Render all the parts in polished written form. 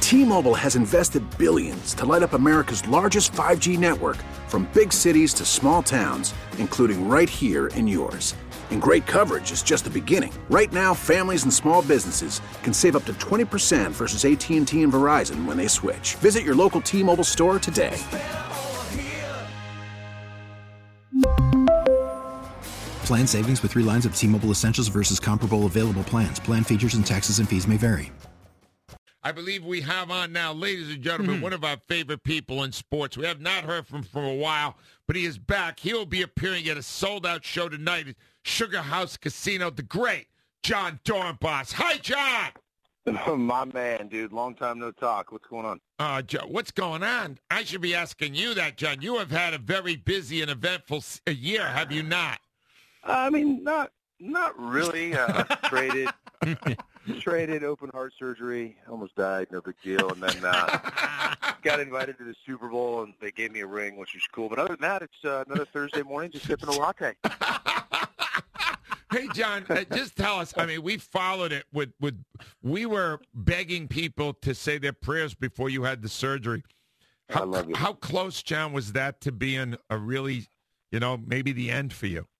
T-Mobile has invested billions to light up America's largest 5G network, from big cities to small towns, including right here in yours. And great coverage is just the beginning. Right now, families and small businesses can save up to 20% versus AT&T and Verizon when they switch. Visit your local T-Mobile store today. Plan savings with 3 lines of T-Mobile Essentials versus comparable available plans. Plan features and taxes and fees may vary. I believe we have on now, ladies and gentlemen, one of our favorite people in sports. We have not heard from him for a while, but he is back. He will be appearing at a sold-out show tonight at Sugar House Casino. The great John Dornbos. Hi, John. My man, dude. Long time no talk. What's going on? John, what's going on? I should be asking you that, John. You have had a very busy and eventful year, have you not? I mean, not really. Traded open heart surgery, almost died, no big deal, and then got invited to the Super Bowl, and they gave me a ring, which was cool. But other than that, it's another Thursday morning just sipping a latte. Hey, John, just tell us. I mean, we followed it we were begging people to say their prayers before you had the surgery. I love you. How close, John, was that to being a really, maybe the end for you?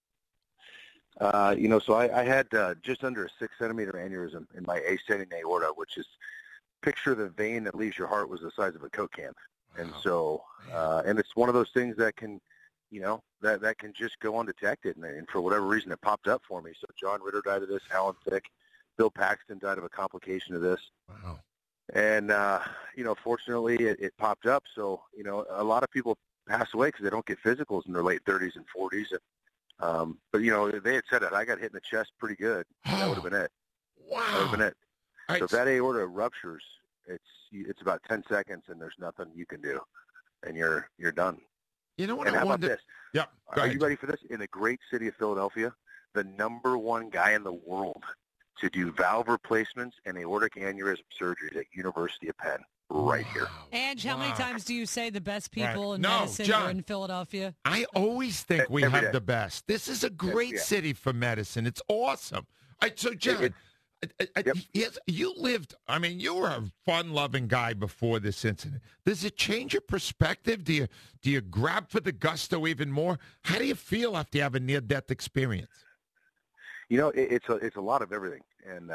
So I had just under a 6-centimeter aneurysm in my ascending aorta, which is, picture the vein that leaves your heart was the size of a Coke can. And so, and it's one of those things that can, that can just go undetected. And for whatever reason, it popped up for me. So John Ritter died of this, Alan Thicke, Bill Paxton died of a complication of this. Wow. And, fortunately it popped up. So, a lot of people pass away because they don't get physicals in their late 30s and 40s. But, they had said it. I got hit in the chest pretty good. That would have been it. Wow. That would have been it. Right. So if that aorta ruptures, it's about 10 seconds, and there's nothing you can do, and you're done. You know what? And how about this? Yeah. Are you ready for this? In the great city of Philadelphia, the number one guy in the world to do valve replacements and aortic aneurysm surgeries at University of Penn. Right here. And how many times do you say the best people in No, medicine John, are in Philadelphia? I always think we Every have day. the best. This is a great city for medicine. It's awesome. So, John, yes, you lived, you were a fun-loving guy before this incident. Does it change your perspective? Do you grab for the gusto even more? How do you feel after you have a near-death experience? It's a lot of everything. And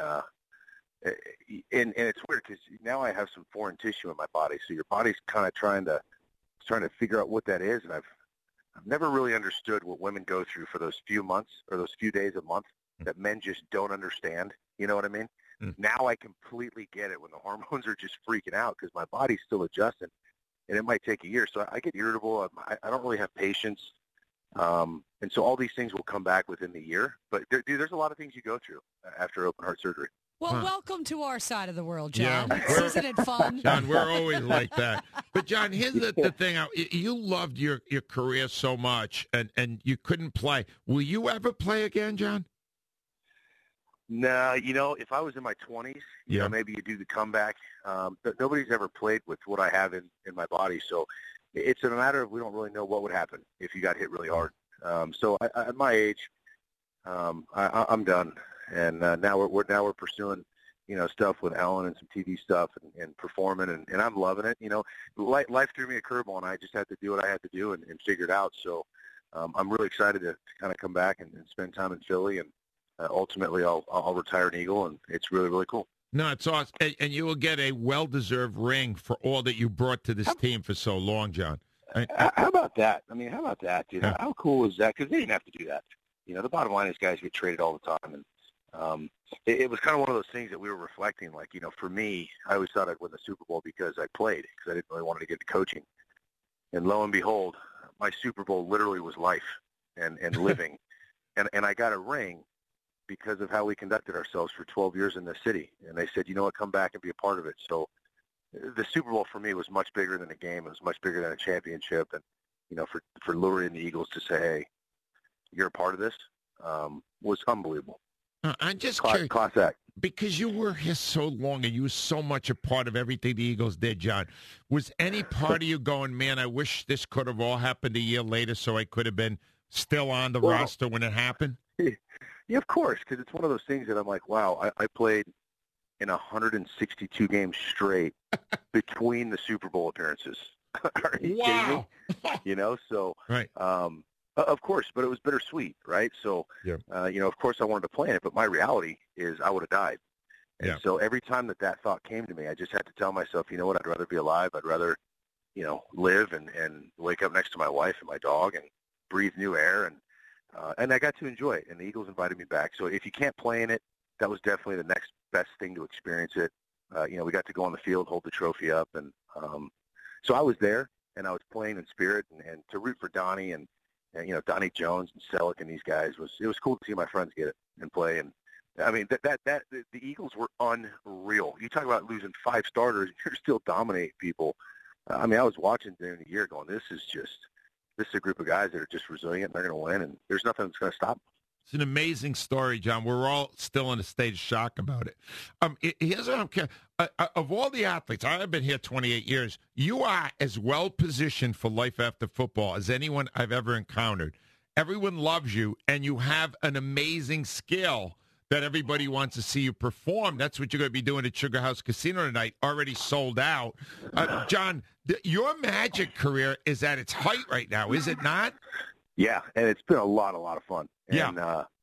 it's weird because now I have some foreign tissue in my body, so your body's kind of trying to figure out what that is, and I've never really understood what women go through for those few months or those few days a month that men just don't understand. You know what I mean? Now I completely get it when the hormones are just freaking out because my body's still adjusting, and it might take a year. So I get irritable. I don't really have patience, and so all these things will come back within the year. But there's a lot of things you go through after open heart surgery. Well, welcome to our side of the world, John. Yeah. Isn't it fun? John, we're always like that. But, John, here's the thing. You loved your career so much, and you couldn't play. Will you ever play again, John? No, if I was in my 20s, maybe you do the comeback. But nobody's ever played with what I have in my body. So it's a matter of we don't really know what would happen if you got hit really hard. So at my age, I'm done. And now we're pursuing, stuff with Ellen and some TV stuff and performing, and I'm loving it. Life threw me a curveball, and I just had to do what I had to do and figure it out. So I'm really excited to kind of come back and spend time in Philly, and ultimately I'll retire an Eagle, and it's really, really cool. No, it's awesome. And you will get a well-deserved ring for all that you brought to this team for so long, John. How about that? How about that, dude? How cool is that? Because they didn't have to do that. The bottom line is guys get traded all the time, and it was kind of one of those things that we were reflecting. Like, for me, I always thought I'd win the Super Bowl because I played, because I didn't really want to get into coaching. And lo and behold, my Super Bowl literally was life and living. and I got a ring because of how we conducted ourselves for 12 years in the city. And they said, come back and be a part of it. So the Super Bowl for me was much bigger than a game. It was much bigger than a championship. And, for Lurie and the Eagles to say, hey, you're a part of this, was unbelievable. I'm just curious, class act. because you were here so long and you were so much a part of everything the Eagles did, John. Was any part of you going, man, I wish this could have all happened a year later so I could have been still on the roster when it happened? Yeah, of course, because it's one of those things that I'm like, wow, I played in 162 games straight between the Super Bowl appearances. Are you kidding me? You know, so right. Of course, but it was bittersweet, right? So, you know, of course I wanted to play in it, but my reality is I would have died. And so every time that thought came to me, I just had to tell myself, you know what, I'd rather be alive. I'd rather, you know, live and wake up next to my wife and my dog and breathe new air. And I got to enjoy it, and the Eagles invited me back. So if you can't play in it, that was definitely the next best thing to experience it. You know, we got to go on the field, hold the trophy up. And so I was there, and I was playing in spirit, and to root for Donnie and, you know, Donnie Jones and Selleck and these guys it was cool to see my friends get it and play. And I mean, the Eagles were unreal. You talk about losing 5 starters, you're still dominating people. I mean, I was watching during the year going, this is a group of guys that are just resilient, and they're going to win, and there's nothing that's going to stop them. It's an amazing story, John. We're all still in a state of shock about it. Here's what I'm curious. Of all the athletes, I've been here 28 years, you are as well positioned for life after football as anyone I've ever encountered. Everyone loves you, and you have an amazing skill that everybody wants to see you perform. That's what you're going to be doing at Sugar House Casino tonight, already sold out. John, your Magic career is at its height right now, is it not? Yeah, and it's been a lot of fun. And,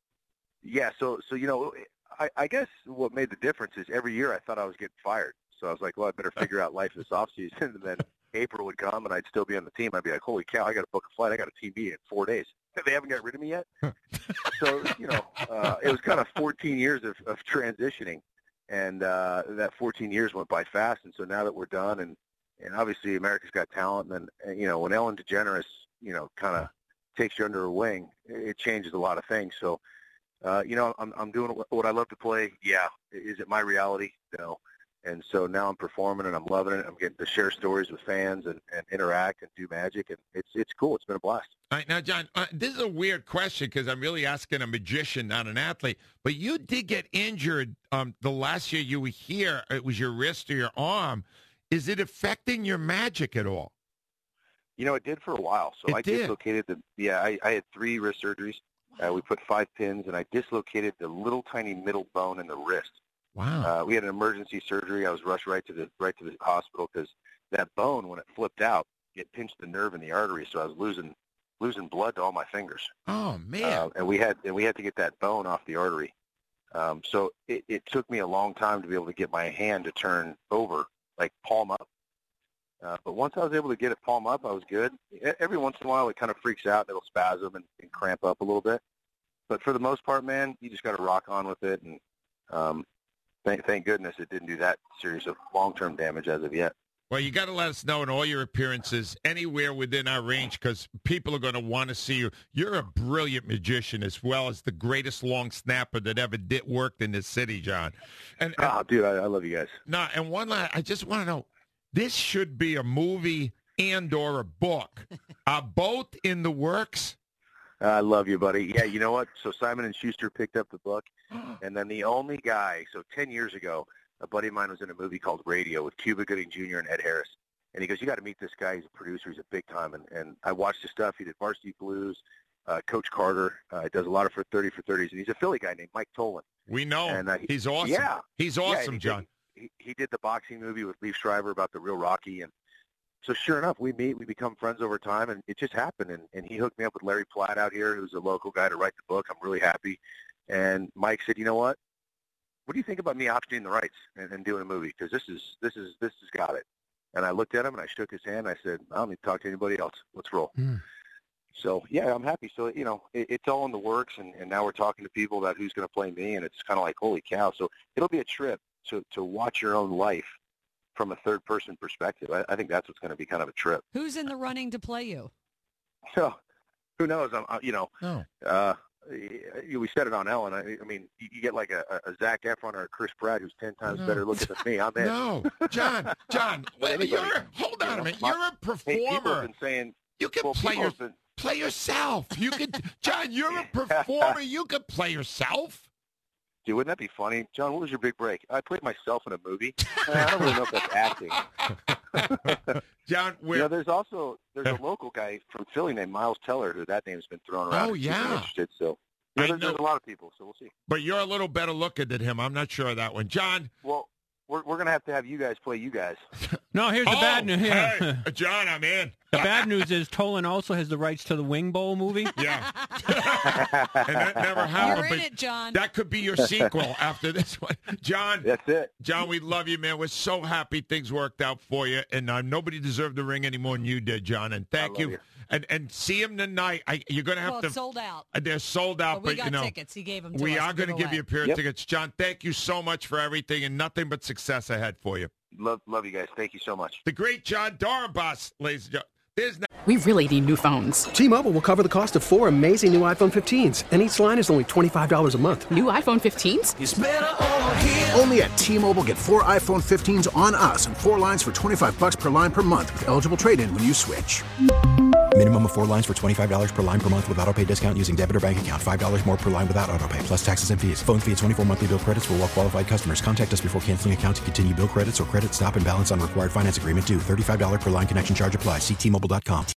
so you know, I guess what made the difference is every year I thought I was getting fired. So I was like, well, I better figure out life this offseason. And then April would come, and I'd still be on the team. I'd be like, holy cow, I got to book a flight. I got a team meeting in 4 days. They haven't got rid of me yet. So, you know, it was kind of 14 years of transitioning. And that 14 years went by fast. And so now that we're done, and obviously America's Got Talent, and then, you know, when Ellen DeGeneres, you know, kind of takes you under her wing, it changes a lot of things. So, you know, I'm doing what I love to play. Yeah. Is it my reality? No. And so now I'm performing, and I'm loving it. I'm getting to share stories with fans and interact and do magic, and it's cool. It's been a blast. All right, now, John, this is a weird question because I'm really asking a magician, not an athlete. But you did get injured the last year you were here. It was your wrist or your arm. Is it affecting your magic at all? You know, it did for a while. So I dislocated I had 3 wrist surgeries. We put 5 pins, and I dislocated the little tiny middle bone in the wrist. Wow. We had an emergency surgery. I was rushed right to the hospital because that bone, when it flipped out, it pinched the nerve in the artery, so I was losing blood to all my fingers. Oh man! And we had to get that bone off the artery. So it took me a long time to be able to get my hand to turn over, like palm up. But once I was able to get it palm up, I was good. Every once in a while, it kind of freaks out. It'll spasm and cramp up a little bit. But for the most part, man, you just got to rock on with it. And thank goodness it didn't do that serious of long-term damage as of yet. Well, you got to let us know in all your appearances anywhere within our range because people are going to want to see you. You're a brilliant magician as well as the greatest long snapper that ever worked in this city, John. And dude, I love you guys. No, and one last, I just want to know, this should be a movie and or a book. Are both in the works? I love you, buddy. Yeah, you know what? So Simon & Schuster picked up the book, and then the only guy, so 10 years ago, a buddy of mine was in a movie called Radio with Cuba Gooding Jr. and Ed Harris. And he goes, you got to meet this guy. He's a producer. He's a big time. And I watched his stuff. He did Varsity Blues, Coach Carter. He does a lot of 30 for 30s. And he's a Philly guy named Mike Tolan. We know. And, he's awesome. Yeah. He's awesome, John. He did the boxing movie with Liev Schreiber about the real Rocky. And so sure enough, we meet. We become friends over time. And it just happened. And he hooked me up with Larry Platt out here, who's a local guy, to write the book. I'm really happy. And Mike said, you know what? What do you think about me optioning the rights and doing a movie? Because this has got it. And I looked at him and I shook his hand. I said, I don't need to talk to anybody else. Let's roll. So, yeah, I'm happy. So, you know, it's all in the works. And now we're talking to people about who's going to play me. And it's kind of like, holy cow. So it'll be a trip to watch your own life from a third-person perspective. I think that's what's going to be kind of a trip. Who's in the running to play you? So, who knows? We said it on Ellen. I mean, you get like a Zac Efron or a Chris Pratt who's 10 times better looking than me. I'm in. No, John, hold on a minute. You're a performer. Been saying, you can play yourself. You could, John. You're a performer. You could play yourself. Dude, wouldn't that be funny? John, what was your big break? I played myself in a movie. I don't really know if that's acting. John, there's a local guy from Philly named Miles Teller who that name's been thrown around. Oh, yeah. Interested, so There's a lot of people, so we'll see. But you're a little better looking than him. I'm not sure of that one. John? Well, we're going to have you guys play you guys. No, here's the bad news. Hey, John, I'm in. The bad news is Tolan also has the rights to the Wing Bowl movie. Yeah. And that never happened. You're in it, John. That could be your sequel after this one. John. That's it. John, we love you, man. We're so happy things worked out for you. And nobody deserved the ring any more than you did, John. And thank you. And see him tonight. You're going to have to. It's sold out. They're sold out. But we got tickets. He gave them to us. We are going to give you a pair of Yep. tickets. John, thank you so much for everything and nothing but success ahead for you. Love you guys. Thank you so much. The great John Dornbus, ladies and gentlemen. We really need new phones. T-Mobile will cover the cost of 4 amazing new iPhone 15s, and each line is only $25 a month. New iPhone 15s? It's better over here. Only at T-Mobile, get 4 iPhone 15s on us and 4 lines for $25 per line per month with eligible trade-in when you switch. Minimum of 4 lines for $25 per line per month with autopay discount using debit or bank account. $5 more per line without autopay, plus taxes and fees. Phone fee at 24 monthly bill credits for well-qualified customers. Contact us before canceling account to continue bill credits or credit stop and balance on required finance agreement due. $35 per line connection charge applies. See T-Mobile.com.